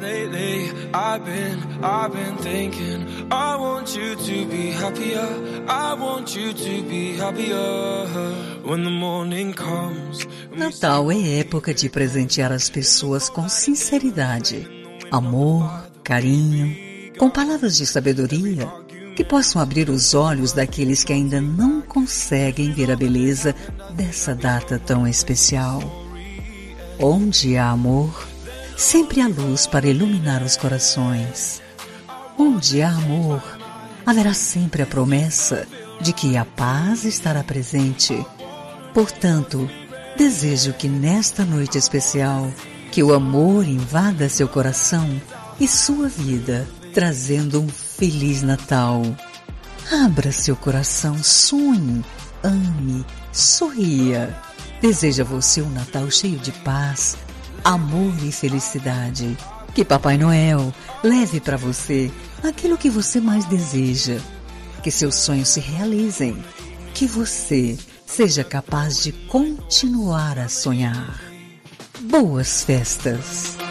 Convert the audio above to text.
lately I've been thinking I want you to be happier. I want you to be happier when the morning comes. Natal é época de presentear as pessoas com sinceridade, amor, carinho, com palavras de sabedoria que possam abrir os olhos daqueles que ainda não conseguem ver a beleza dessa data tão especial. Onde há amor, sempre há luz para iluminar os corações. Onde há amor, haverá sempre a promessa de que a paz estará presente. Portanto, desejo que nesta noite especial, que o amor invada seu coração e sua vida, trazendo um Feliz Natal. Abra seu coração, sonhe, ame, sorria. Deseja você um Natal cheio de paz, amor e felicidade. Que Papai Noel leve para você aquilo que você mais deseja. Que seus sonhos se realizem. Que você seja capaz de continuar a sonhar. Boas festas!